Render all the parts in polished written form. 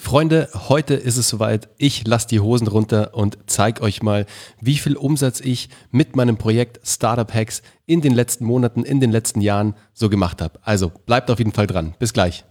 Freunde, heute ist es soweit. Ich lasse die Hosen runter und zeige euch mal, wie viel Umsatz ich mit meinem Projekt Startup Hacks in den letzten Monaten, in den letzten Jahren so gemacht habe. Also bleibt auf jeden Fall dran. Bis gleich.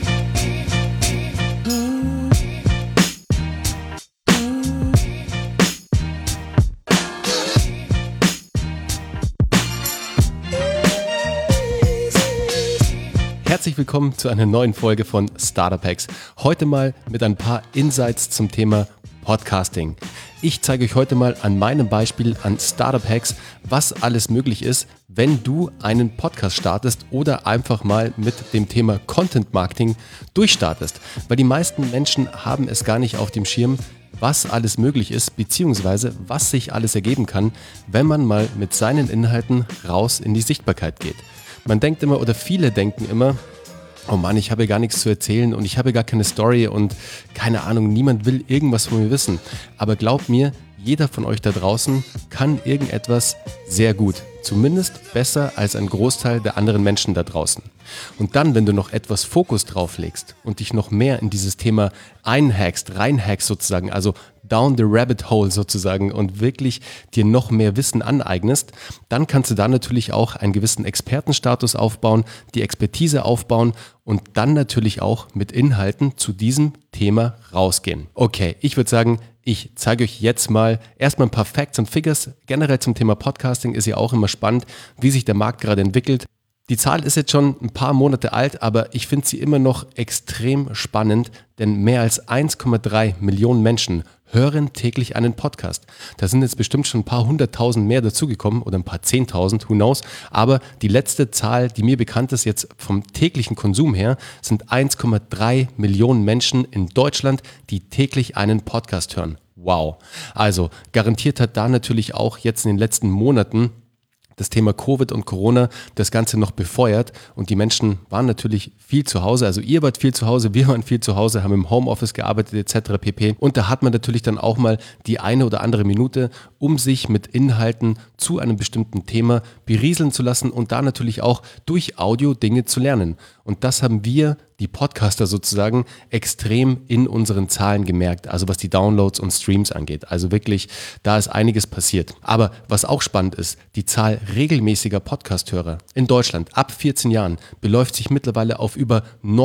Herzlich willkommen zu einer neuen Folge von Startup Hacks. Heute mal mit ein paar Insights zum Thema Podcasting. Ich zeige euch heute mal an meinem Beispiel an Startup Hacks, was alles möglich ist, wenn du einen Podcast startest oder einfach mal mit dem Thema Content Marketing durchstartest. Weil die meisten Menschen haben es gar nicht auf dem Schirm, was alles möglich ist, beziehungsweise was sich alles ergeben kann, wenn man mal mit seinen Inhalten raus in die Sichtbarkeit geht. Man denkt immer, oder viele denken immer, oh Mann, ich habe gar nichts zu erzählen und ich habe gar keine Story und keine Ahnung, niemand will irgendwas von mir wissen. Aber glaubt mir, jeder von euch da draußen kann irgendetwas sehr gut. Zumindest besser als ein Großteil der anderen Menschen da draußen. Und dann, wenn du noch etwas Fokus drauf legst und dich noch mehr in dieses Thema einhackst, reinhackst sozusagen, also down the rabbit hole sozusagen und wirklich dir noch mehr Wissen aneignest, dann kannst du da natürlich auch einen gewissen Expertenstatus aufbauen, die Expertise aufbauen und dann natürlich auch mit Inhalten zu diesem Thema rausgehen. Okay, ich würde sagen, ich zeige euch jetzt mal erstmal ein paar Facts und Figures. Generell zum Thema Podcasting ist ja auch immer spannend, wie sich der Markt gerade entwickelt. Die Zahl ist jetzt schon ein paar Monate alt, aber ich finde sie immer noch extrem spannend, denn mehr als 1,3 Millionen Menschen hören täglich einen Podcast. Da sind jetzt bestimmt schon ein paar hunderttausend mehr dazugekommen oder ein paar zehntausend, who knows. Aber die letzte Zahl, die mir bekannt ist jetzt vom täglichen Konsum her, sind 1,3 Millionen Menschen in Deutschland, die täglich einen Podcast hören. Wow. Also garantiert hat da natürlich auch jetzt in den letzten Monaten das Thema Covid und Corona das Ganze noch befeuert und die Menschen waren natürlich viel zu Hause, also ihr wart viel zu Hause, wir waren viel zu Hause, haben im Homeoffice gearbeitet etc. pp. Und da hat man natürlich dann auch mal die eine oder andere Minute, um sich mit Inhalten zu einem bestimmten Thema berieseln zu lassen und da natürlich auch durch Audio Dinge zu lernen. Und das haben wir, die Podcaster sozusagen, extrem in unseren Zahlen gemerkt, also was die Downloads und Streams angeht. Also wirklich, da ist einiges passiert. Aber was auch spannend ist, die Zahl regelmäßiger Podcast-Hörer in Deutschland ab 14 Jahren beläuft sich mittlerweile auf über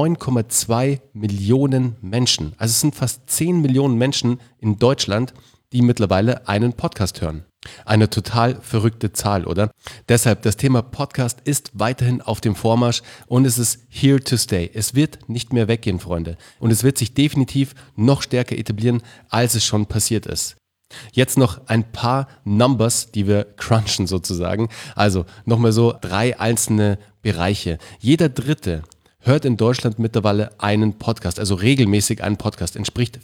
9,2 Millionen Menschen. Also es sind fast 10 Millionen Menschen in Deutschland, die mittlerweile einen Podcast hören. Eine total verrückte Zahl, oder? Deshalb, das Thema Podcast ist weiterhin auf dem Vormarsch und es ist here to stay. Es wird nicht mehr weggehen, Freunde. Und es wird sich definitiv noch stärker etablieren, als es schon passiert ist. Jetzt noch ein paar Numbers, die wir crunchen sozusagen. Also nochmal so 3 einzelne Bereiche. Jeder Dritte hört in Deutschland mittlerweile einen Podcast, also regelmäßig einen Podcast, entspricht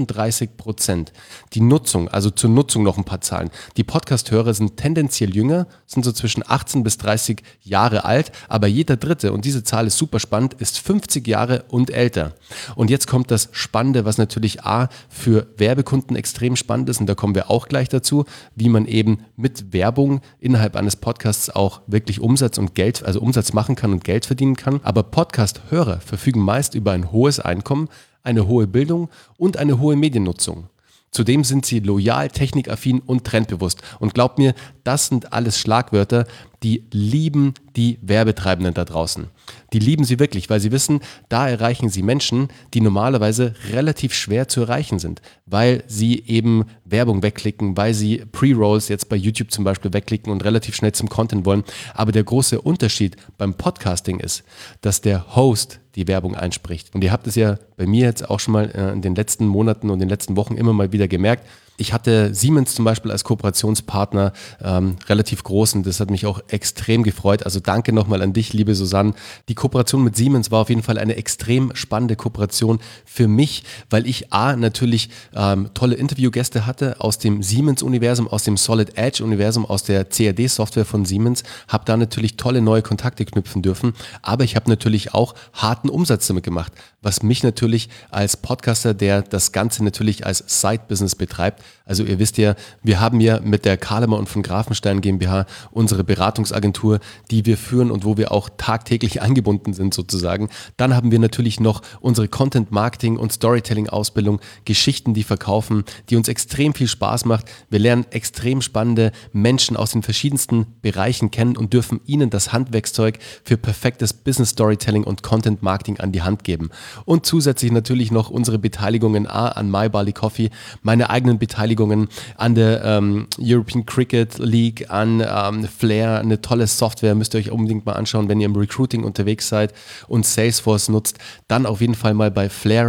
34%. Die Nutzung, also zur Nutzung noch ein paar Zahlen. Die Podcast-Hörer sind tendenziell jünger, sind so zwischen 18 bis 30 Jahre alt, aber jeder Dritte, und diese Zahl ist super spannend, ist 50 Jahre und älter. Und jetzt kommt das Spannende, was natürlich für Werbekunden extrem spannend ist, und da kommen wir auch gleich dazu, wie man eben mit Werbung innerhalb eines Podcasts auch wirklich Umsatz machen kann und Geld verdienen kann. Aber Podcast-Hörer verfügen meist über ein hohes Einkommen, eine hohe Bildung und eine hohe Mediennutzung. Zudem sind sie loyal, technikaffin und trendbewusst. Und glaubt mir, das sind alles Schlagwörter, die lieben die Werbetreibenden da draußen. Die lieben sie wirklich, weil sie wissen, da erreichen sie Menschen, die normalerweise relativ schwer zu erreichen sind, weil sie eben Werbung wegklicken, weil sie Pre-Rolls jetzt bei YouTube zum Beispiel wegklicken und relativ schnell zum Content wollen. Aber der große Unterschied beim Podcasting ist, dass der Host die Werbung einspricht. Und ihr habt es ja bei mir jetzt auch schon mal in den letzten Monaten und den letzten Wochen immer mal wieder gemerkt. Ich hatte Siemens zum Beispiel als Kooperationspartner relativ groß und das hat mich auch extrem gefreut. Also danke nochmal an dich, liebe Susanne. Die Kooperation mit Siemens war auf jeden Fall eine extrem spannende Kooperation für mich, weil ich natürlich tolle Interviewgäste hatte aus dem Siemens-Universum, aus dem Solid Edge-Universum, aus der CAD-Software von Siemens, habe da natürlich tolle neue Kontakte knüpfen dürfen, aber ich habe natürlich auch harten Umsatz damit gemacht, was mich natürlich als Podcaster, der das Ganze natürlich als Side-Business betreibt, Also ihr wisst ja, wir haben ja mit der Kalemer und von Grafenstein GmbH unsere Beratungsagentur, die wir führen und wo wir auch tagtäglich angebunden sind sozusagen. Dann haben wir natürlich noch unsere Content Marketing und Storytelling Ausbildung, Geschichten, die verkaufen, die uns extrem viel Spaß macht. Wir lernen extrem spannende Menschen aus den verschiedensten Bereichen kennen und dürfen ihnen das Handwerkszeug für perfektes Business Storytelling und Content Marketing an die Hand geben. Und zusätzlich natürlich noch unsere Beteiligungen an My Barley Coffee, meine eigenen Beteiligungen an der European Cricket League, an Flair, eine tolle Software, müsst ihr euch unbedingt mal anschauen, wenn ihr im Recruiting unterwegs seid und Salesforce nutzt, dann auf jeden Fall mal bei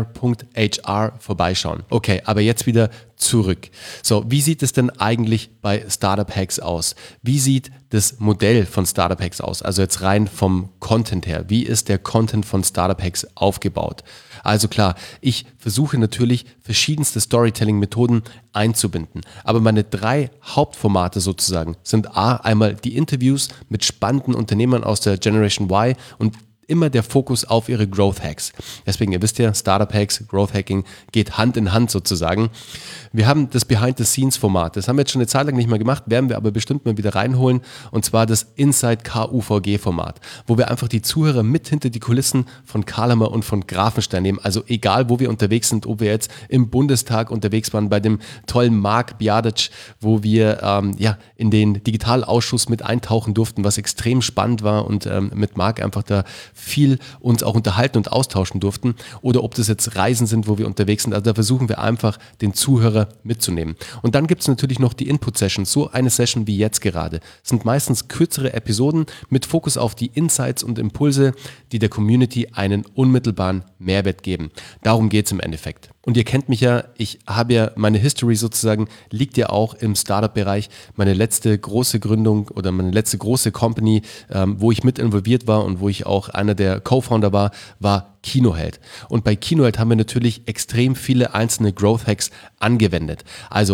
flair.hr vorbeischauen. Okay, aber jetzt wieder zurück. So, wie sieht es denn eigentlich bei Startup Hacks aus? Wie sieht das Modell von Startup Hacks aus? Also jetzt rein vom Content her. Wie ist der Content von Startup Hacks aufgebaut? Also klar, ich versuche natürlich verschiedenste Storytelling-Methoden einzubinden. Aber meine 3 Hauptformate sozusagen sind einmal die Interviews mit spannenden Unternehmern aus der Generation Y und immer der Fokus auf ihre Growth Hacks. Deswegen, ihr wisst ja, Startup Hacks, Growth Hacking geht Hand in Hand sozusagen. Wir haben das Behind-the-Scenes-Format. Das haben wir jetzt schon eine Zeit lang nicht mehr gemacht, werden wir aber bestimmt mal wieder reinholen. Und zwar das Inside KUVG-Format, wo wir einfach die Zuhörer mit hinter die Kulissen von Kalemer und von Grafenstein nehmen. Also egal, wo wir unterwegs sind, ob wir jetzt im Bundestag unterwegs waren, bei dem tollen Marc Bjadic, wo wir in den Digitalausschuss mit eintauchen durften, was extrem spannend war und mit Marc einfach da viel uns auch unterhalten und austauschen durften, oder ob das jetzt Reisen sind, wo wir unterwegs sind. Also da versuchen wir einfach, den Zuhörer mitzunehmen. Und dann gibt es natürlich noch die Input-Sessions, so eine Session wie jetzt gerade. Das sind meistens kürzere Episoden mit Fokus auf die Insights und Impulse, die der Community einen unmittelbaren Mehrwert geben. Darum geht es im Endeffekt. Und ihr kennt mich ja, ich habe ja meine History sozusagen, liegt ja auch im Startup-Bereich. Meine letzte große Gründung oder meine letzte große Company, wo ich mit involviert war und wo ich auch einer der Co-Founder war Kinoheld. Und bei Kinoheld haben wir natürlich extrem viele einzelne Growth Hacks angewendet. Also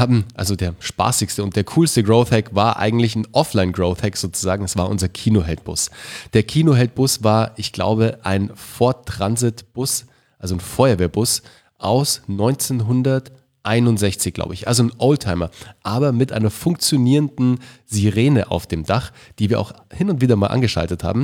der spaßigste und der coolste Growth Hack war eigentlich ein Offline Growth Hack sozusagen. Das war unser Kinoheld-Bus. Der Kinoheld-Bus war, ich glaube, ein Ford Transit-Bus, also ein Feuerwehrbus aus 1961, glaube ich. Also ein Oldtimer, aber mit einer funktionierenden Sirene auf dem Dach, die wir auch hin und wieder mal angeschaltet haben.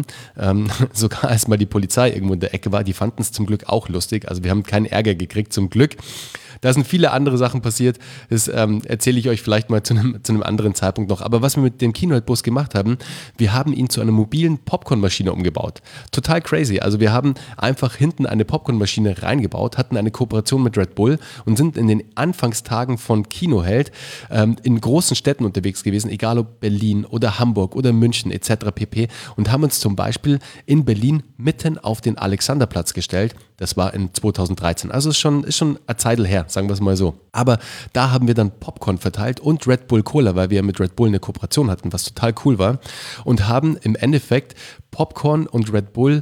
Sogar als mal die Polizei irgendwo in der Ecke war, die fanden es zum Glück auch lustig. Also wir haben keinen Ärger gekriegt, zum Glück. Da sind viele andere Sachen passiert, das erzähle ich euch vielleicht mal zu einem anderen Zeitpunkt noch. Aber was wir mit dem Kinoheld-Bus gemacht haben, wir haben ihn zu einer mobilen Popcornmaschine umgebaut. Total crazy. Also wir haben einfach hinten eine Popcornmaschine reingebaut, hatten eine Kooperation mit Red Bull und sind in den Anfangstagen von Kinoheld in großen Städten unterwegs gewesen, egal ob Berlin oder Hamburg oder München etc. pp. Und haben uns zum Beispiel in Berlin mitten auf den Alexanderplatz gestellt. Das war in 2013. Also ist schon eine Zeit her, sagen wir es mal so. Aber da haben wir dann Popcorn verteilt und Red Bull Cola, weil wir mit Red Bull eine Kooperation hatten, was total cool war. Und haben im Endeffekt Popcorn und Red Bull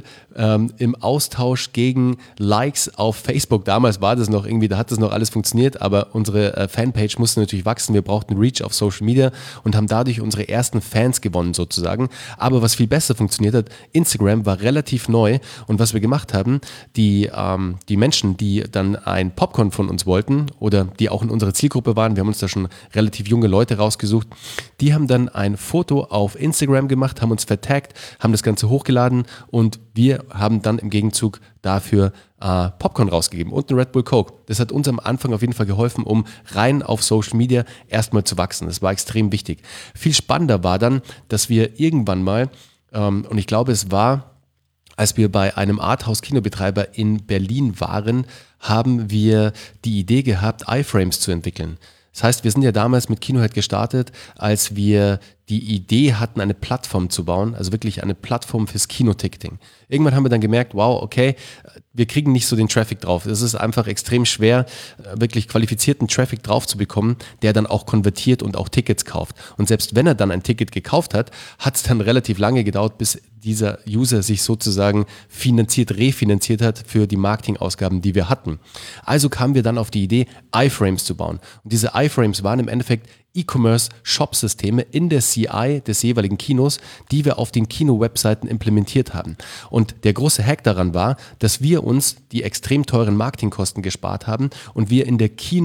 im Austausch gegen Likes auf Facebook. Damals war das noch irgendwie, da hat das noch alles funktioniert, aber unsere Fanpage musste natürlich wachsen. Wir brauchten Reach auf Social Media und haben dadurch unsere ersten Fans gewonnen sozusagen. Aber was viel besser funktioniert hat, Instagram war relativ neu und was wir gemacht haben, die Menschen, die dann ein Popcorn von uns wollten oder die auch in unserer Zielgruppe waren, wir haben uns da schon relativ junge Leute rausgesucht, die haben dann ein Foto auf Instagram gemacht, haben uns vertaggt, haben das Ganze hochgeladen und wir haben dann im Gegenzug dafür Popcorn rausgegeben und einen Red Bull Coke. Das hat uns am Anfang auf jeden Fall geholfen, um rein auf Social Media erstmal zu wachsen. Das war extrem wichtig. Viel spannender war dann, dass wir irgendwann mal, und ich glaube es war, als wir bei einem Arthouse-Kinobetreiber in Berlin waren, haben wir die Idee gehabt, iFrames zu entwickeln. Das heißt, wir sind ja damals mit Kinoheld gestartet, als wir die Idee hatten, eine Plattform zu bauen, also wirklich eine Plattform fürs Kinoticketing. Irgendwann haben wir dann gemerkt, wow, okay, wir kriegen nicht so den Traffic drauf. Es ist einfach extrem schwer, wirklich qualifizierten Traffic drauf zu bekommen, der dann auch konvertiert und auch Tickets kauft. Und selbst wenn er dann ein Ticket gekauft hat, hat es dann relativ lange gedauert, bis dieser User sich sozusagen refinanziert hat für die Marketingausgaben, die wir hatten. Also kamen wir dann auf die Idee, iFrames zu bauen. Und diese iFrames waren im Endeffekt E-Commerce-Shop-Systeme in der CI des jeweiligen Kinos, die wir auf den Kino-Webseiten implementiert haben. Und der große Hack daran war, dass wir uns die extrem teuren Marketingkosten gespart haben und wir in der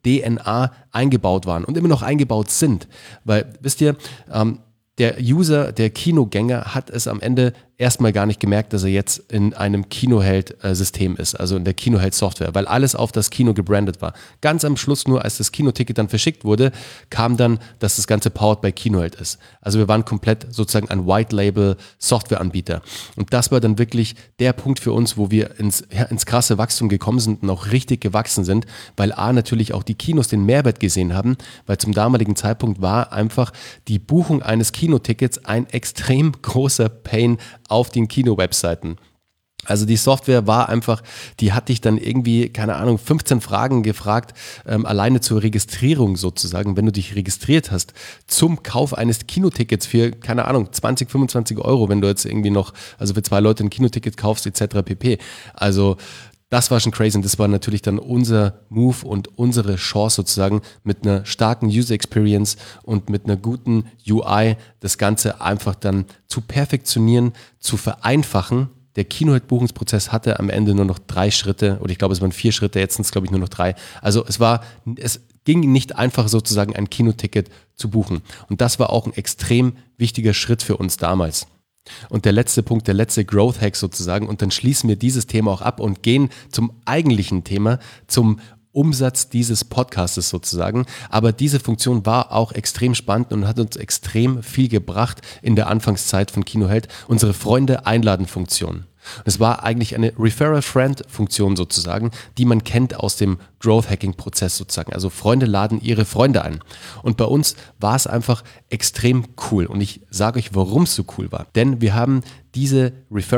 DNA eingebaut waren und immer noch eingebaut sind. Weil, wisst ihr, der User, der Kinogänger hat es am Ende erstmal gar nicht gemerkt, dass er jetzt in einem Kinoheld-System ist, also in der Kinoheld-Software, weil alles auf das Kino gebrandet war. Ganz am Schluss nur, als das Kinoticket dann verschickt wurde, kam dann, dass das Ganze powered by Kinoheld ist. Also wir waren komplett sozusagen ein White-Label-Software-Anbieter. Und das war dann wirklich der Punkt für uns, wo wir ins krasse Wachstum gekommen sind und auch richtig gewachsen sind, weil natürlich auch die Kinos den Mehrwert gesehen haben, weil zum damaligen Zeitpunkt war einfach die Buchung eines Kinotickets ein extrem großer Pain auf den Kino-Webseiten. Also die Software war einfach, die hat dich dann irgendwie, keine Ahnung, 15 Fragen gefragt, alleine zur Registrierung sozusagen, wenn du dich registriert hast, zum Kauf eines Kinotickets für, keine Ahnung, 20, 25 Euro, wenn du jetzt irgendwie noch, also für 2 Leute ein Kinoticket kaufst, etc. pp. Also das war schon crazy und das war natürlich dann unser Move und unsere Chance sozusagen mit einer starken User Experience und mit einer guten UI das Ganze einfach dann zu perfektionieren, zu vereinfachen. Der Kinoheld-Buchungsprozess hatte am Ende nur noch 3 Schritte oder ich glaube es waren 4 Schritte, jetzt sind es glaube ich nur noch 3. Also es ging nicht einfach sozusagen ein Kinoticket zu buchen und das war auch ein extrem wichtiger Schritt für uns damals. Und der letzte Punkt, der letzte Growth Hack sozusagen, und dann schließen wir dieses Thema auch ab und gehen zum eigentlichen Thema, zum Umsatz dieses Podcastes sozusagen. Aber diese Funktion war auch extrem spannend und hat uns extrem viel gebracht in der Anfangszeit von Kinoheld, unsere Freunde-Einladen-Funktion. Es war eigentlich eine Referral-Friend-Funktion sozusagen, die man kennt aus dem Growth-Hacking-Prozess sozusagen. Also Freunde laden ihre Freunde ein. Und bei uns war es einfach extrem cool. Und ich sage euch, warum es so cool war. Denn wir haben diese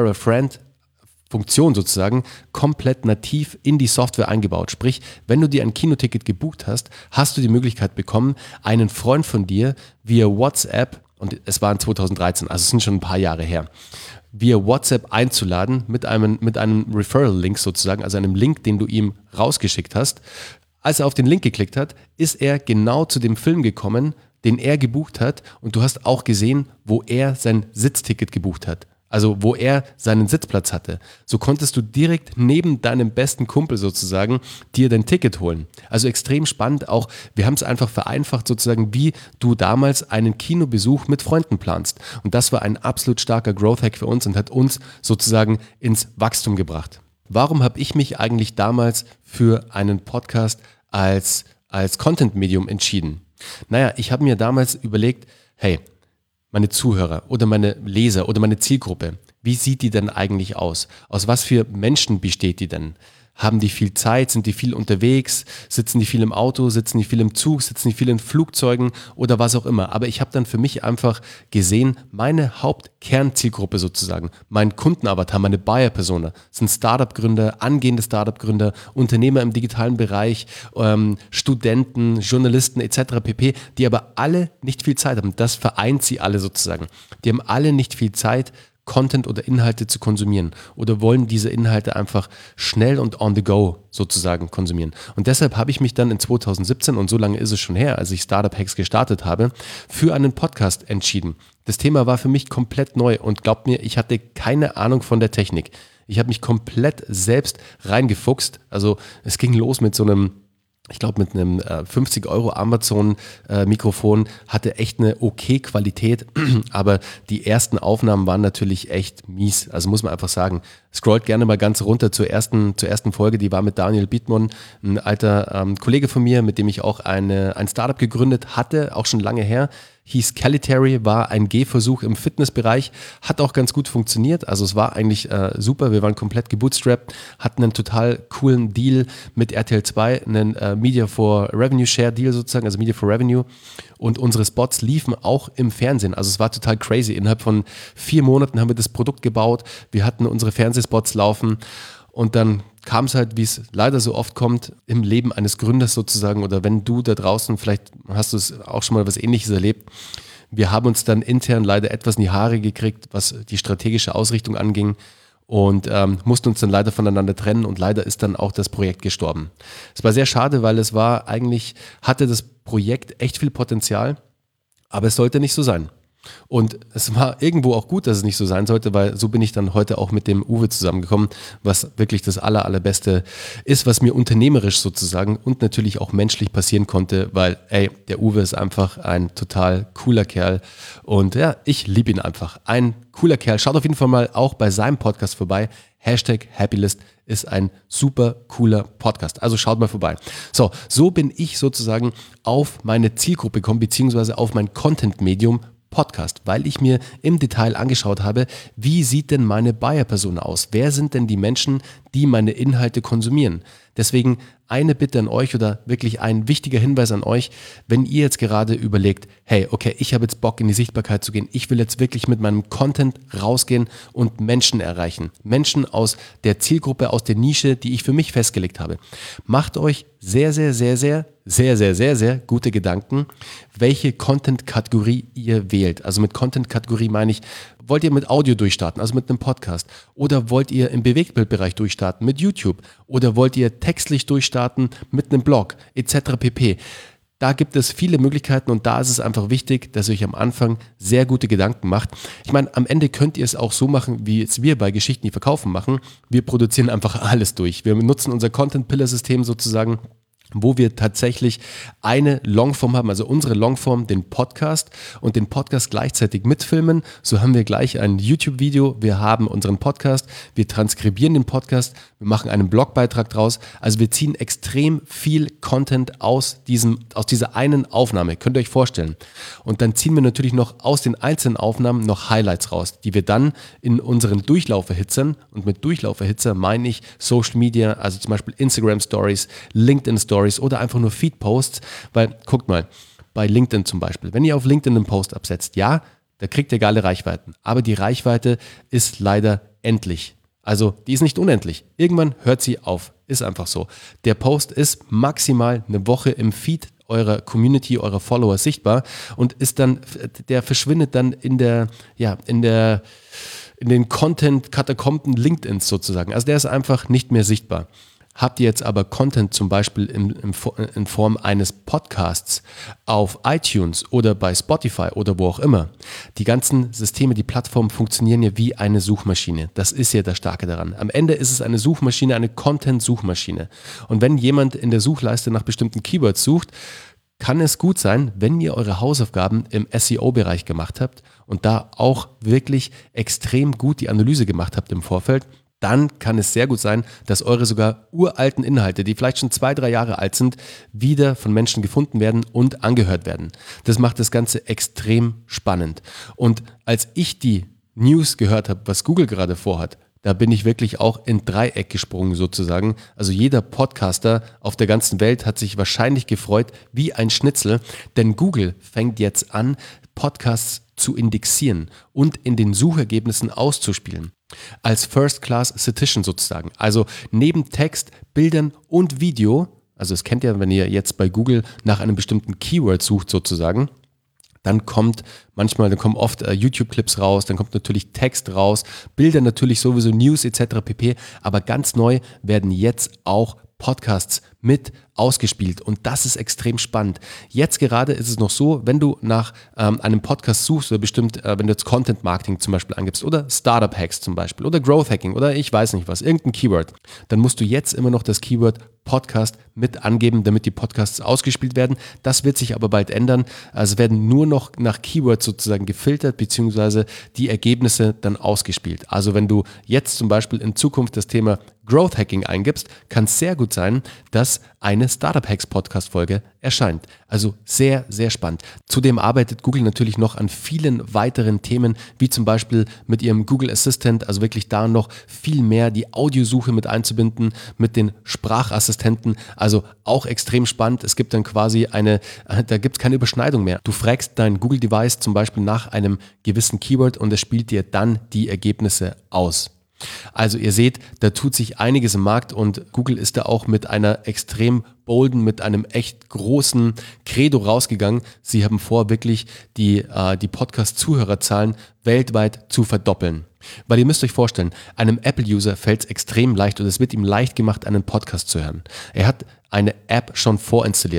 Referral-Friend-Funktion sozusagen komplett nativ in die Software eingebaut. Sprich, wenn du dir ein Kinoticket gebucht hast, hast du die Möglichkeit bekommen, einen Freund von dir via WhatsApp, und es war in 2013, also es sind schon ein paar Jahre her, via WhatsApp einzuladen mit einem Referral-Link sozusagen, also einem Link, den du ihm rausgeschickt hast. Als er auf den Link geklickt hat, ist er genau zu dem Film gekommen, den er gebucht hat und du hast auch gesehen, wo er sein Sitzticket gebucht hat. Also wo er seinen Sitzplatz hatte. So konntest du direkt neben deinem besten Kumpel sozusagen dir dein Ticket holen. Also extrem spannend auch, wir haben es einfach vereinfacht sozusagen, wie du damals einen Kinobesuch mit Freunden planst. Und das war ein absolut starker Growth-Hack für uns und hat uns sozusagen ins Wachstum gebracht. Warum habe ich mich eigentlich damals für einen Podcast als Content-Medium entschieden? Naja, ich habe mir damals überlegt, hey, meine Zuhörer oder meine Leser oder meine Zielgruppe, wie sieht die denn eigentlich aus? Aus was für Menschen besteht die denn? Haben die viel Zeit? Sind die viel unterwegs? Sitzen die viel im Auto? Sitzen die viel im Zug? Sitzen die viel in Flugzeugen oder was auch immer? Aber ich habe dann für mich einfach gesehen, meine Hauptkernzielgruppe sozusagen, mein Kundenavatar, meine Buyer-Persona sind Startup-Gründer, angehende Startup-Gründer, Unternehmer im digitalen Bereich, Studenten, Journalisten etc. pp., die aber alle nicht viel Zeit haben. Das vereint sie alle sozusagen. Die haben alle nicht viel Zeit, Content oder Inhalte zu konsumieren oder wollen diese Inhalte einfach schnell und on the go sozusagen konsumieren. Und deshalb habe ich mich dann in 2017, und so lange ist es schon her, als ich Startup Hacks gestartet habe, für einen Podcast entschieden. Das Thema war für mich komplett neu und glaubt mir, ich hatte keine Ahnung von der Technik. Ich habe mich komplett selbst reingefuchst. Also es ging los mit so einem, ich glaube mit einem 50 € Amazon-Mikrofon, hatte echt eine okay Qualität, aber die ersten Aufnahmen waren natürlich echt mies, also muss man einfach sagen. Scrollt gerne mal ganz runter zur ersten Folge, die war mit Daniel Bietmann, ein alter Kollege von mir, mit dem ich auch ein Startup gegründet hatte, auch schon lange her. Hieß Calitary, war ein Gehversuch im Fitnessbereich, hat auch ganz gut funktioniert, also es war eigentlich super, wir waren komplett gebootstrapped, hatten einen total coolen Deal mit RTL 2, einen Media for Revenue Share Deal sozusagen, also Media for Revenue, und unsere Spots liefen auch im Fernsehen, also es war total crazy, innerhalb von 4 Monaten haben wir das Produkt gebaut, wir hatten unsere Fernsehspots laufen und dann kam es halt, wie es leider so oft kommt, im Leben eines Gründers sozusagen, oder wenn du da draußen, vielleicht hast du es auch schon mal was Ähnliches erlebt, wir haben uns dann intern leider etwas in die Haare gekriegt, was die strategische Ausrichtung anging und mussten uns dann leider voneinander trennen und leider ist dann auch das Projekt gestorben. Es war sehr schade, weil es war eigentlich, hatte das Projekt echt viel Potenzial, aber es sollte nicht so sein. Und es war irgendwo auch gut, dass es nicht so sein sollte, weil so bin ich dann heute auch mit dem Uwe zusammengekommen, was wirklich das Allerbeste ist, was mir unternehmerisch sozusagen und natürlich auch menschlich passieren konnte, weil der Uwe ist einfach ein total cooler Kerl und ja, ich liebe ihn einfach. Ein cooler Kerl. Schaut auf jeden Fall mal auch bei seinem Podcast vorbei. #Happylist ist ein super cooler Podcast. Also schaut mal vorbei. So bin ich sozusagen auf meine Zielgruppe gekommen, beziehungsweise auf mein Content-Medium Podcast, weil ich mir im Detail angeschaut habe, wie sieht denn meine Buyer-Persona aus? Wer sind denn die Menschen, die meine Inhalte konsumieren? Deswegen eine Bitte an euch oder wirklich ein wichtiger Hinweis an euch, wenn ihr jetzt gerade überlegt, hey, okay, ich habe jetzt Bock in die Sichtbarkeit zu gehen, ich will jetzt wirklich mit meinem Content rausgehen und Menschen erreichen. Menschen aus der Zielgruppe, aus der Nische, die ich für mich festgelegt habe. Macht euch sehr gute Gedanken, welche Content-Kategorie ihr wählt. Also mit Content-Kategorie meine ich, wollt ihr mit Audio durchstarten, also mit einem Podcast? Oder wollt ihr im Bewegtbildbereich durchstarten mit YouTube? Oder wollt ihr textlich durchstarten mit einem Blog etc. pp.? Da gibt es viele Möglichkeiten und da ist es einfach wichtig, dass ihr euch am Anfang sehr gute Gedanken macht. Ich meine, am Ende könnt ihr es auch so machen, wie jetzt wir bei Geschichten, die verkaufen machen. Wir produzieren einfach alles durch. Wir nutzen unser Content-Pillar-System sozusagen, wo wir tatsächlich eine Longform haben, also unsere Longform, den Podcast und den Podcast gleichzeitig mitfilmen. So haben wir gleich ein YouTube-Video, wir haben unseren Podcast, wir transkribieren den Podcast, wir machen einen Blogbeitrag draus. Also wir ziehen extrem viel Content aus dieser einen Aufnahme, könnt ihr euch vorstellen. Und dann ziehen wir natürlich noch aus den einzelnen Aufnahmen noch Highlights raus, die wir dann in unseren Durchlauferhitzern, und mit Durchlauferhitzer meine ich Social Media, also zum Beispiel Instagram Stories, LinkedIn Stories oder einfach nur Feed-Posts, weil guckt mal, bei LinkedIn zum Beispiel, wenn ihr auf LinkedIn einen Post absetzt, ja, da kriegt ihr geile Reichweiten, aber die Reichweite ist leider endlich. Also die ist nicht unendlich. Irgendwann hört sie auf, ist einfach so. Der Post ist maximal eine Woche im Feed eurer Community, eurer Follower sichtbar und der verschwindet dann in den Content-Katakomben LinkedIns sozusagen. Also der ist einfach nicht mehr sichtbar. Habt ihr jetzt aber Content zum Beispiel in Form eines Podcasts auf iTunes oder bei Spotify oder wo auch immer, die ganzen Systeme, die Plattformen funktionieren ja wie eine Suchmaschine. Das ist ja das Starke daran. Am Ende ist es eine Suchmaschine, eine Content-Suchmaschine. Und wenn jemand in der Suchleiste nach bestimmten Keywords sucht, kann es gut sein, wenn ihr eure Hausaufgaben im SEO-Bereich gemacht habt und da auch wirklich extrem gut die Analyse gemacht habt im Vorfeld, dann kann es sehr gut sein, dass eure sogar uralten Inhalte, die vielleicht schon 2-3 Jahre alt sind, wieder von Menschen gefunden werden und angehört werden. Das macht das Ganze extrem spannend. Und als ich die News gehört habe, was Google gerade vorhat, da bin ich wirklich auch in Dreieck gesprungen sozusagen. Also jeder Podcaster auf der ganzen Welt hat sich wahrscheinlich gefreut wie ein Schnitzel, denn Google fängt jetzt an, Podcasts zu indexieren und in den Suchergebnissen auszuspielen. Als First-Class Citation sozusagen. Also neben Text, Bildern und Video, also das kennt ihr, wenn ihr jetzt bei Google nach einem bestimmten Keyword sucht sozusagen, dann kommen oft YouTube-Clips raus, dann kommt natürlich Text raus, Bilder natürlich sowieso, News etc. pp. Aber ganz neu werden jetzt auch Podcasts mit ausgespielt und das ist extrem spannend. Jetzt gerade ist es noch so, wenn du nach einem Podcast suchst oder bestimmt, wenn du jetzt Content Marketing zum Beispiel angibst oder Startup Hacks zum Beispiel oder Growth Hacking oder ich weiß nicht was, irgendein Keyword, dann musst du jetzt immer noch das Keyword Podcast mit angeben, damit die Podcasts ausgespielt werden. Das wird sich aber bald ändern. Also werden nur noch nach Keywords sozusagen gefiltert, beziehungsweise die Ergebnisse dann ausgespielt. Also wenn du jetzt zum Beispiel in Zukunft das Thema Growth Hacking eingibst, kann es sehr gut sein, dass eine Startup Hacks Podcast Folge erscheint. Also sehr, sehr spannend. Zudem arbeitet Google natürlich noch an vielen weiteren Themen, wie zum Beispiel mit ihrem Google Assistant, also wirklich da noch viel mehr die Audiosuche mit einzubinden, mit den Sprachassistenten, also auch extrem spannend. Es gibt dann quasi da gibt es keine Überschneidung mehr. Du fragst dein Google Device zum Beispiel nach einem gewissen Keyword und es spielt dir dann die Ergebnisse aus. Also ihr seht, da tut sich einiges im Markt und Google ist da auch mit einer extrem bolden, mit einem echt großen Credo rausgegangen. Sie haben vor, wirklich die Podcast-Zuhörerzahlen weltweit zu verdoppeln. Weil ihr müsst euch vorstellen, einem Apple-User fällt es extrem leicht oder es wird ihm leicht gemacht, einen Podcast zu hören. Er hat eine App schon vorinstalliert.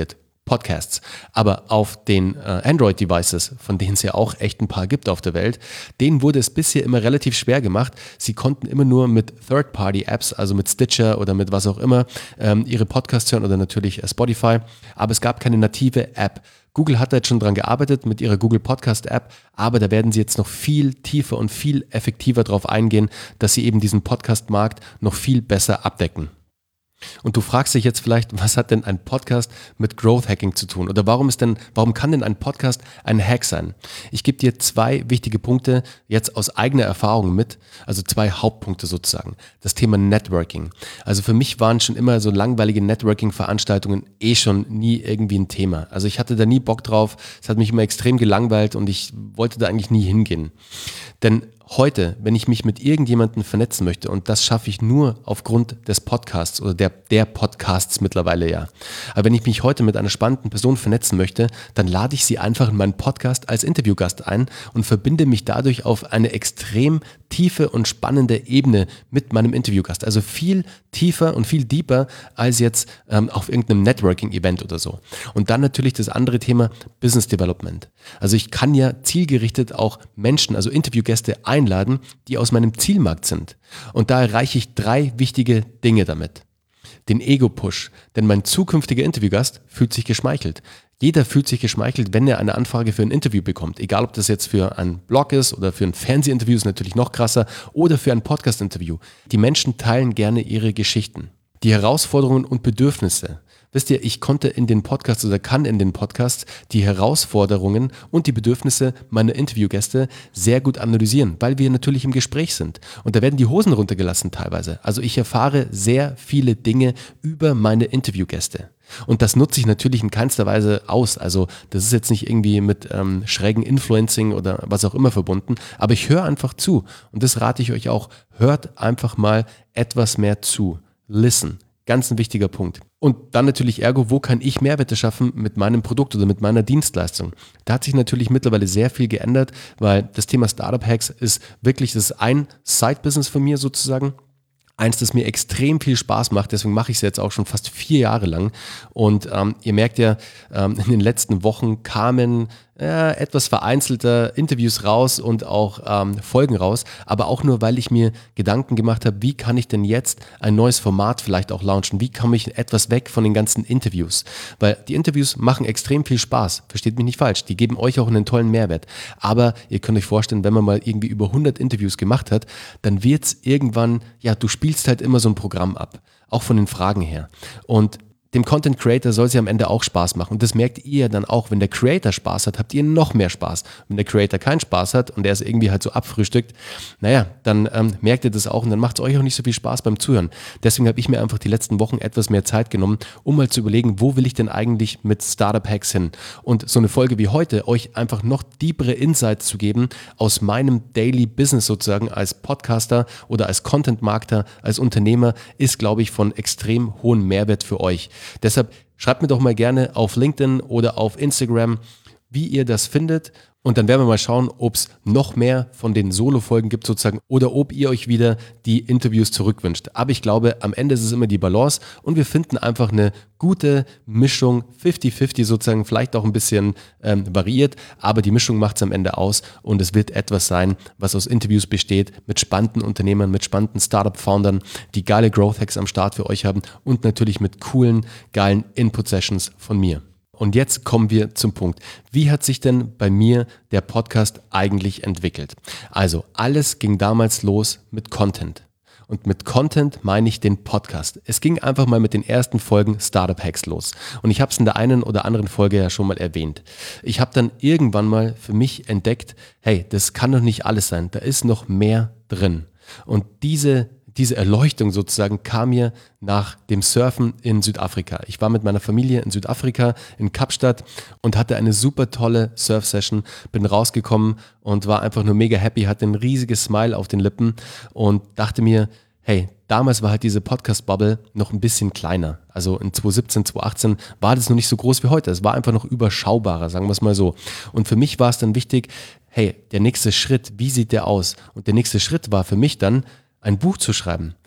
Podcasts. Aber auf den Android-Devices, von denen es ja auch echt ein paar gibt auf der Welt, denen wurde es bisher immer relativ schwer gemacht. Sie konnten immer nur mit Third-Party-Apps, also mit Stitcher oder mit was auch immer, ihre Podcasts hören oder natürlich Spotify. Aber es gab keine native App. Google hat da jetzt schon dran gearbeitet mit ihrer Google Podcast App, aber da werden sie jetzt noch viel tiefer und viel effektiver drauf eingehen, dass sie eben diesen Podcast-Markt noch viel besser abdecken. Und du fragst dich jetzt vielleicht, was hat denn ein Podcast mit Growth Hacking zu tun? Oder warum kann denn ein Podcast ein Hack sein? Ich gebe dir 2 wichtige Punkte jetzt aus eigener Erfahrung mit, also 2 Hauptpunkte sozusagen. Das Thema Networking. Also für mich waren schon immer so langweilige Networking-Veranstaltungen schon nie irgendwie ein Thema. Also ich hatte da nie Bock drauf, es hat mich immer extrem gelangweilt und ich wollte da eigentlich nie hingehen. Denn heute, wenn ich mich mit irgendjemandem vernetzen möchte, und das schaffe ich nur aufgrund des Podcasts oder der Podcasts mittlerweile ja. Aber wenn ich mich heute mit einer spannenden Person vernetzen möchte, dann lade ich sie einfach in meinen Podcast als Interviewgast ein und verbinde mich dadurch auf eine extrem tiefe und spannende Ebene mit meinem Interviewgast. Also viel tiefer und viel deeper als jetzt auf irgendeinem Networking-Event oder so. Und dann natürlich das andere Thema Business Development. Also ich kann ja zielgerichtet auch Menschen, also Interviewgäste einladen, die aus meinem Zielmarkt sind. Und da erreiche ich 3 wichtige Dinge damit. Den Ego-Push, denn mein zukünftiger Interviewgast fühlt sich geschmeichelt. Jeder fühlt sich geschmeichelt, wenn er eine Anfrage für ein Interview bekommt. Egal, ob das jetzt für einen Blog ist oder für ein Fernsehinterview, ist natürlich noch krasser, oder für ein Podcast-Interview. Die Menschen teilen gerne ihre Geschichten, die Herausforderungen und Bedürfnisse. Wisst ihr, ich konnte in den Podcasts oder kann in den Podcasts die Herausforderungen und die Bedürfnisse meiner Interviewgäste sehr gut analysieren, weil wir natürlich im Gespräch sind. Und da werden die Hosen runtergelassen teilweise. Also ich erfahre sehr viele Dinge über meine Interviewgäste. Und das nutze ich natürlich in keinster Weise aus. Also das ist jetzt nicht irgendwie mit schrägen Influencing oder was auch immer verbunden. Aber ich höre einfach zu. Und das rate ich euch auch. Hört einfach mal etwas mehr zu. Listen. Ganz ein wichtiger Punkt. Und dann natürlich ergo, wo kann ich Mehrwerte schaffen mit meinem Produkt oder mit meiner Dienstleistung? Da hat sich natürlich mittlerweile sehr viel geändert, weil das Thema Startup Hacks ist wirklich, das ist ein Side-Business von mir sozusagen. Eins, das mir extrem viel Spaß macht, deswegen mache ich es jetzt auch schon fast 4 Jahre lang. Und ihr merkt ja, in den letzten Wochen kamen etwas vereinzelter Interviews raus und auch Folgen raus, aber auch nur, weil ich mir Gedanken gemacht habe, wie kann ich denn jetzt ein neues Format vielleicht auch launchen? Wie komme ich etwas weg von den ganzen Interviews? Weil die Interviews machen extrem viel Spaß, versteht mich nicht falsch, die geben euch auch einen tollen Mehrwert. Aber ihr könnt euch vorstellen, wenn man mal irgendwie über 100 Interviews gemacht hat, dann wird es irgendwann, ja, du spielst halt immer so ein Programm ab, auch von den Fragen her. Und dem Content Creator soll es ja am Ende auch Spaß machen. Und das merkt ihr dann auch. Wenn der Creator Spaß hat, habt ihr noch mehr Spaß. Wenn der Creator keinen Spaß hat und der ist irgendwie halt so abfrühstückt, naja, dann merkt ihr das auch und dann macht es euch auch nicht so viel Spaß beim Zuhören. Deswegen habe ich mir einfach die letzten Wochen etwas mehr Zeit genommen, um mal zu überlegen, wo will ich denn eigentlich mit Startup Hacks hin? Und so eine Folge wie heute, euch einfach noch deepere Insights zu geben aus meinem Daily Business sozusagen als Podcaster oder als Content-Marketer, als Unternehmer, ist, glaube ich, von extrem hohem Mehrwert für euch. Deshalb schreibt mir doch mal gerne auf LinkedIn oder auf Instagram, wie ihr das findet. Und dann werden wir mal schauen, ob es noch mehr von den Solo-Folgen gibt sozusagen oder ob ihr euch wieder die Interviews zurückwünscht. Aber ich glaube, am Ende ist es immer die Balance und wir finden einfach eine gute Mischung, 50-50 sozusagen, vielleicht auch ein bisschen variiert, aber die Mischung macht es am Ende aus und es wird etwas sein, was aus Interviews besteht, mit spannenden Unternehmern, mit spannenden Startup-Foundern, die geile Growth-Hacks am Start für euch haben und natürlich mit coolen, geilen Input-Sessions von mir. Und jetzt kommen wir zum Punkt. Wie hat sich denn bei mir der Podcast eigentlich entwickelt? Also alles ging damals los mit Content. Und mit Content meine ich den Podcast. Es ging einfach mal mit den ersten Folgen Startup Hacks los. Und ich habe es in der einen oder anderen Folge ja schon mal erwähnt. Ich habe dann irgendwann mal für mich entdeckt, hey, das kann doch nicht alles sein. Da ist noch mehr drin. Und diese Erleuchtung sozusagen kam mir nach dem Surfen in Südafrika. Ich war mit meiner Familie in Südafrika, in Kapstadt und hatte eine super tolle Surf-Session, bin rausgekommen und war einfach nur mega happy, hatte ein riesiges Smile auf den Lippen und dachte mir, hey, damals war halt diese Podcast-Bubble noch ein bisschen kleiner. Also in 2017, 2018 war das noch nicht so groß wie heute. Es war einfach noch überschaubarer, sagen wir es mal so. Und für mich war es dann wichtig, hey, der nächste Schritt, wie sieht der aus? Und der nächste Schritt war für mich dann, ein Buch zu schreiben.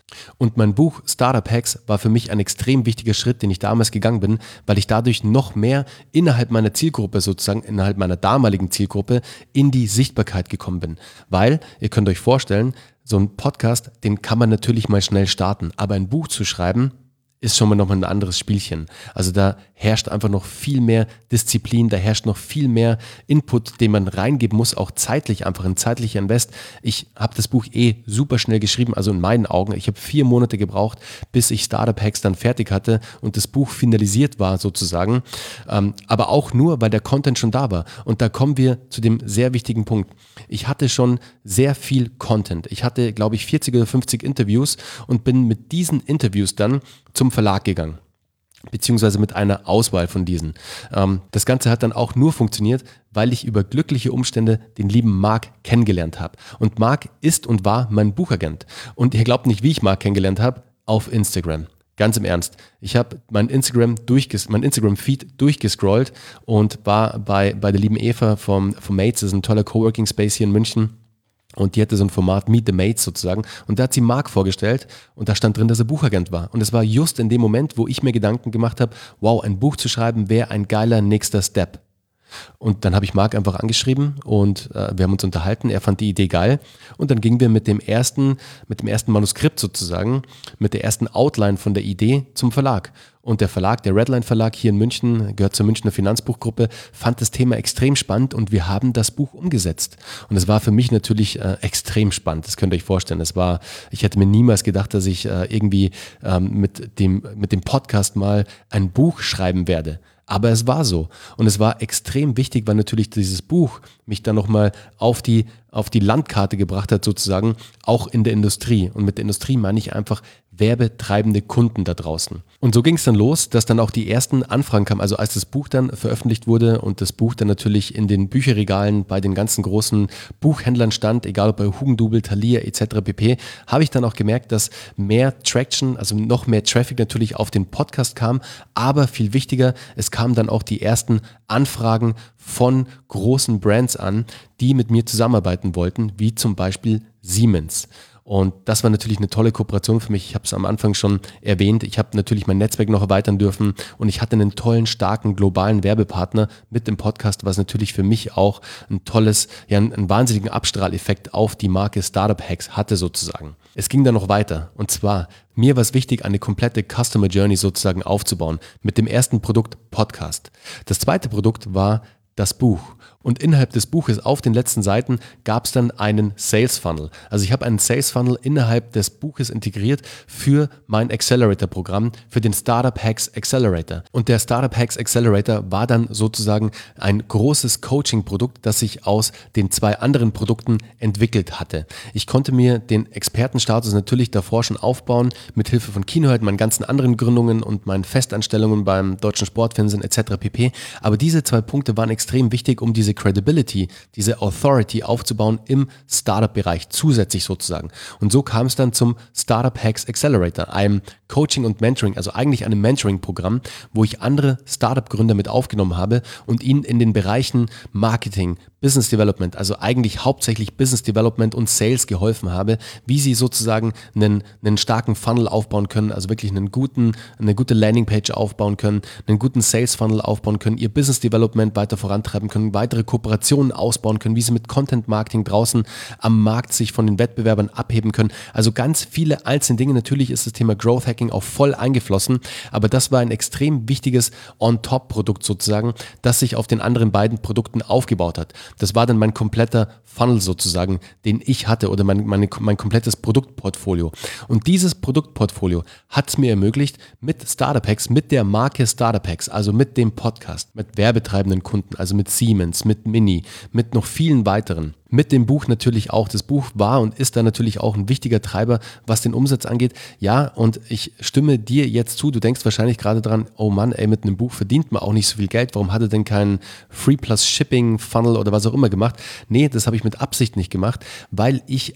Und mein Buch Startup Hacks war für mich ein extrem wichtiger Schritt, den ich damals gegangen bin, weil ich dadurch noch mehr innerhalb meiner Zielgruppe, sozusagen innerhalb meiner damaligen Zielgruppe, in die Sichtbarkeit gekommen bin. Weil, ihr könnt euch vorstellen, so ein Podcast, den kann man natürlich mal schnell starten, aber ein Buch zu schreiben, ist schon mal nochmal ein anderes Spielchen. Also da herrscht einfach noch viel mehr Disziplin, da herrscht noch viel mehr Input, den man reingeben muss, auch zeitlich, einfach ein zeitlicher Invest. Ich habe das Buch super schnell geschrieben, also in meinen Augen. Ich habe 4 Monate gebraucht, bis ich Startup Hacks dann fertig hatte und das Buch finalisiert war sozusagen. Aber auch nur, weil der Content schon da war. Und da kommen wir zu dem sehr wichtigen Punkt. Ich hatte schon sehr viel Content. Ich hatte, glaube ich, 40 oder 50 Interviews und bin mit diesen Interviews dann zum Verlag gegangen, beziehungsweise mit einer Auswahl von diesen. Das Ganze hat dann auch nur funktioniert, weil ich über glückliche Umstände den lieben Marc kennengelernt habe. Und Marc ist und war mein Buchagent. Und ihr glaubt nicht, wie ich Marc kennengelernt habe, auf Instagram. Ganz im Ernst. Ich habe mein Instagram-Feed durchgescrollt und war bei der lieben Eva vom Mates, das ist ein toller Coworking-Space hier in München. Und die hatte so ein Format Meet the Mates sozusagen. Und da hat sie Marc vorgestellt und da stand drin, dass er Buchagent war. Und es war just in dem Moment, wo ich mir Gedanken gemacht habe, wow, ein Buch zu schreiben wäre ein geiler nächster Step. Und dann habe ich Marc einfach angeschrieben und wir haben uns unterhalten. Er fand die Idee geil. Und dann gingen wir mit dem ersten Manuskript sozusagen, mit der ersten Outline von der Idee zum Verlag. Und der Verlag, der Redline Verlag hier in München, gehört zur Münchner Finanzbuchgruppe, fand das Thema extrem spannend und wir haben das Buch umgesetzt. Und es war für mich natürlich extrem spannend, das könnt ihr euch vorstellen. Ich hätte mir niemals gedacht, dass ich irgendwie mit dem Podcast mal ein Buch schreiben werde. Aber es war so. Und es war extrem wichtig, weil natürlich dieses Buch mich dann nochmal auf die Landkarte gebracht hat, sozusagen, auch in der Industrie. Und mit der Industrie meine ich einfach werbetreibende Kunden da draußen. Und so ging es dann los, dass dann auch die ersten Anfragen kamen. Also als das Buch dann veröffentlicht wurde und das Buch dann natürlich in den Bücherregalen bei den ganzen großen Buchhändlern stand, egal ob bei Hugendubel, Thalia etc. pp., habe ich dann auch gemerkt, dass mehr Traction, also noch mehr Traffic natürlich auf den Podcast kam. Aber viel wichtiger, es kamen dann auch die ersten Anfragen von großen Brands an, die mit mir zusammenarbeiten wollten, wie zum Beispiel Siemens. Und das war natürlich eine tolle Kooperation für mich. Ich habe es am Anfang schon erwähnt. Ich habe natürlich mein Netzwerk noch erweitern dürfen und ich hatte einen tollen, starken, globalen Werbepartner mit dem Podcast, was natürlich für mich auch einen wahnsinnigen Abstrahleffekt auf die Marke Startup Hacks hatte sozusagen. Es ging dann noch weiter und zwar, mir war es wichtig, eine komplette Customer Journey sozusagen aufzubauen mit dem ersten Produkt Podcast. Das zweite Produkt war das Buch. Und innerhalb des Buches auf den letzten Seiten gab es dann einen Sales Funnel. Also ich habe einen Sales Funnel innerhalb des Buches integriert für mein Accelerator-Programm, für den Startup Hacks Accelerator. Und der Startup Hacks Accelerator war dann sozusagen ein großes Coaching-Produkt, das sich aus den 2 anderen Produkten entwickelt hatte. Ich konnte mir den Expertenstatus natürlich davor schon aufbauen, mit Hilfe von Kinoheld, meinen ganzen anderen Gründungen und meinen Festanstellungen beim Deutschen Sportfernsehen etc. pp. Aber diese 2 Punkte waren extrem wichtig, um diese Credibility, diese Authority aufzubauen im Startup-Bereich zusätzlich sozusagen. Und so kam es dann zum Startup Hacks Accelerator, einem Coaching und Mentoring, also eigentlich einem Mentoring-Programm, wo ich andere Startup-Gründer mit aufgenommen habe und ihnen in den Bereichen Marketing, Business Development, also eigentlich hauptsächlich Business Development und Sales geholfen habe, wie sie sozusagen einen starken Funnel aufbauen können, also wirklich eine gute Landingpage aufbauen können, einen guten Sales Funnel aufbauen können, ihr Business Development weiter vorantreiben können, weitere Kooperationen ausbauen können, wie sie mit Content Marketing draußen am Markt sich von den Wettbewerbern abheben können. Also ganz viele einzelne Dinge. Natürlich ist das Thema Growth Hacking auch voll eingeflossen, aber das war ein extrem wichtiges On-Top-Produkt sozusagen, das sich auf den anderen beiden Produkten aufgebaut hat. Das war dann mein kompletter Funnel sozusagen, den ich hatte oder mein komplettes Produktportfolio. Und dieses Produktportfolio hat es mir ermöglicht, mit Startup Hacks, mit der Marke Startup Hacks, also mit dem Podcast, mit werbetreibenden Kunden, also mit Siemens, mit Mini, mit noch vielen weiteren. Mit dem Buch natürlich auch. Das Buch war und ist dann natürlich auch ein wichtiger Treiber, was den Umsatz angeht. Ja, und ich stimme dir jetzt zu. Du denkst wahrscheinlich gerade dran, oh Mann, mit einem Buch verdient man auch nicht so viel Geld. Warum hat er denn keinen Free Plus Shipping Funnel oder was auch immer gemacht? Nee, das habe ich mit Absicht nicht gemacht, weil ich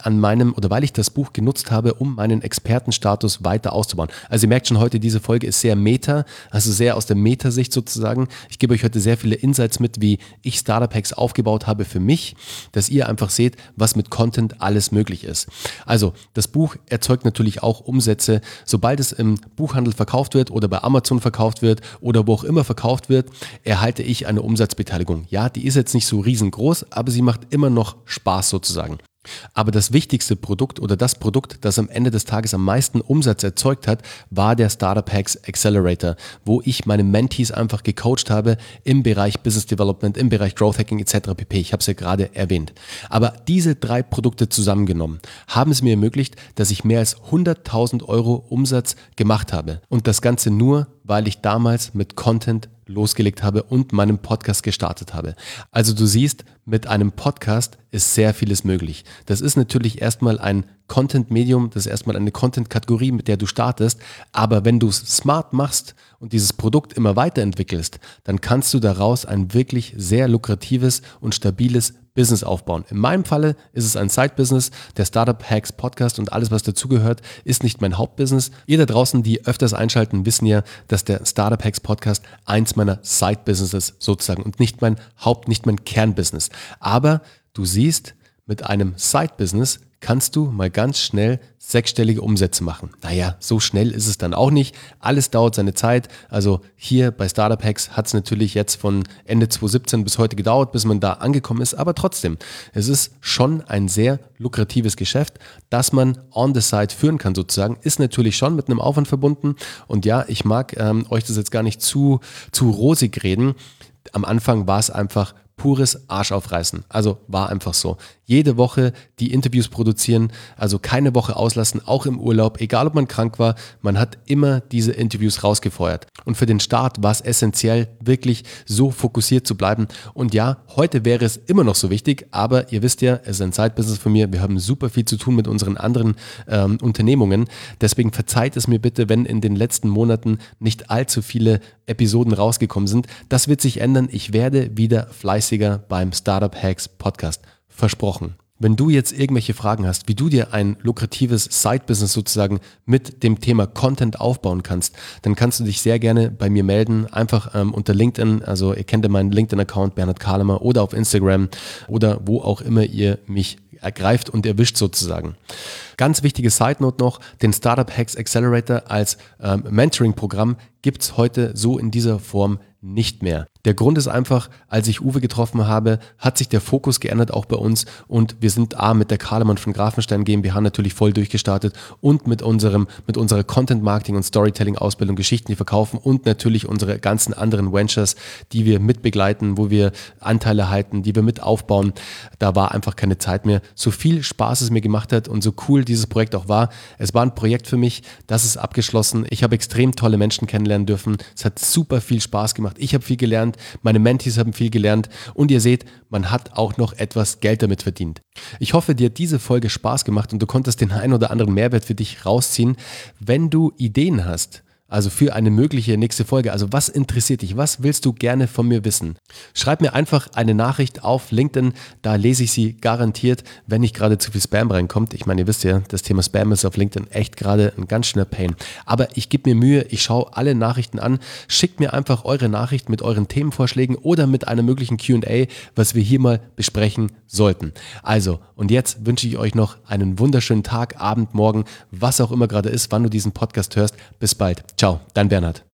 das Buch genutzt habe, um meinen Expertenstatus weiter auszubauen. Also ihr merkt schon heute, diese Folge ist sehr Meta, also sehr aus der Meta-Sicht sozusagen. Ich gebe euch heute sehr viele Insights mit, wie ich Startup Hacks aufgebaut habe für mich, dass ihr ihr einfach seht, was mit Content alles möglich ist. Also das Buch erzeugt natürlich auch Umsätze. Sobald es im Buchhandel verkauft wird oder bei Amazon verkauft wird oder wo auch immer verkauft wird, erhalte ich eine Umsatzbeteiligung. Ja, die ist jetzt nicht so riesengroß, aber sie macht immer noch Spaß sozusagen. Aber das wichtigste Produkt oder das Produkt, das am Ende des Tages am meisten Umsatz erzeugt hat, war der Startup Hacks Accelerator, wo ich meine Mentees einfach gecoacht habe im Bereich Business Development, im Bereich Growth Hacking etc. pp. Ich habe es ja gerade erwähnt. Aber diese 3 Produkte zusammengenommen haben es mir ermöglicht, dass ich mehr als 100.000 Euro Umsatz gemacht habe. Und das Ganze nur, weil ich damals mit Content losgelegt habe und meinen Podcast gestartet habe. Also du siehst, mit einem Podcast ist sehr vieles möglich. Das ist natürlich erstmal ein Content-Medium, das ist erstmal eine Content-Kategorie, mit der du startest, aber wenn du es smart machst und dieses Produkt immer weiterentwickelst, dann kannst du daraus ein wirklich sehr lukratives und stabiles Business aufbauen. In meinem Falle ist es ein Side-Business. Der Startup Hacks Podcast und alles, was dazugehört, ist nicht mein Hauptbusiness. Ihr da draußen, die öfters einschalten, wissen ja, dass der Startup Hacks Podcast eins meiner Side-Businesses sozusagen und nicht mein nicht mein Kernbusiness. Aber du siehst, mit einem Side-Business kannst du mal ganz schnell 6-stellige Umsätze machen. Naja, so schnell ist es dann auch nicht. Alles dauert seine Zeit. Also hier bei Startup Hacks hat es natürlich jetzt von Ende 2017 bis heute gedauert, bis man da angekommen ist. Aber trotzdem, es ist schon ein sehr lukratives Geschäft, das man on the side führen kann sozusagen. Ist natürlich schon mit einem Aufwand verbunden. Und ja, ich mag euch das jetzt gar nicht zu rosig reden. Am Anfang war es einfach pures Arschaufreißen. Also war einfach so. Jede Woche die Interviews produzieren, also keine Woche auslassen, auch im Urlaub, egal ob man krank war, man hat immer diese Interviews rausgefeuert. Und für den Start war es essentiell, wirklich so fokussiert zu bleiben. Und ja, heute wäre es immer noch so wichtig, aber ihr wisst ja, es ist ein Side-Business von mir, wir haben super viel zu tun mit unseren anderen Unternehmungen. Deswegen verzeiht es mir bitte, wenn in den letzten Monaten nicht allzu viele Episoden rausgekommen sind. Das wird sich ändern. Ich werde wieder fleißiger beim Startup Hacks Podcast. Versprochen. Wenn du jetzt irgendwelche Fragen hast, wie du dir ein lukratives Side-Business sozusagen mit dem Thema Content aufbauen kannst, dann kannst du dich sehr gerne bei mir melden. Einfach unter LinkedIn, also ihr kennt ja meinen LinkedIn-Account Bernhard Kahlemer oder auf Instagram oder wo auch immer ihr mich ergreift und erwischt sozusagen. Ganz wichtige Side-Note noch, den Startup Hacks Accelerator als Mentoring-Programm gibt es heute so in dieser Form nicht mehr. Der Grund ist einfach, als ich Uwe getroffen habe, hat sich der Fokus geändert auch bei uns und wir sind mit der Kahlemann von Grafenstein GmbH natürlich voll durchgestartet und mit unserer Content-Marketing- und Storytelling-Ausbildung Geschichten, die verkaufen und natürlich unsere ganzen anderen Ventures, die wir mitbegleiten, wo wir Anteile halten, die wir mit aufbauen. Da war einfach keine Zeit mehr. So viel Spaß es mir gemacht hat und so cool dieses Projekt auch war. Es war ein Projekt für mich, das ist abgeschlossen. Ich habe extrem tolle Menschen kennenlernen dürfen. Es hat super viel Spaß gemacht. Ich habe viel gelernt, meine Mentees haben viel gelernt und ihr seht, man hat auch noch etwas Geld damit verdient. Ich hoffe, dir hat diese Folge Spaß gemacht und du konntest den einen oder anderen Mehrwert für dich rausziehen. Wenn du Ideen hast, also für eine mögliche nächste Folge, also was interessiert dich, was willst du gerne von mir wissen? Schreib mir einfach eine Nachricht auf LinkedIn, da lese ich sie garantiert, wenn nicht gerade zu viel Spam reinkommt. Ich meine, ihr wisst ja, das Thema Spam ist auf LinkedIn echt gerade ein ganz schöner Pain. Aber ich gebe mir Mühe, ich schaue alle Nachrichten an, schickt mir einfach eure Nachricht mit euren Themenvorschlägen oder mit einem möglichen Q&A, was wir hier mal besprechen sollten. Also, und jetzt wünsche ich euch noch einen wunderschönen Tag, Abend, Morgen, was auch immer gerade ist, wann du diesen Podcast hörst. Bis bald. Ciao, dein Bernhard.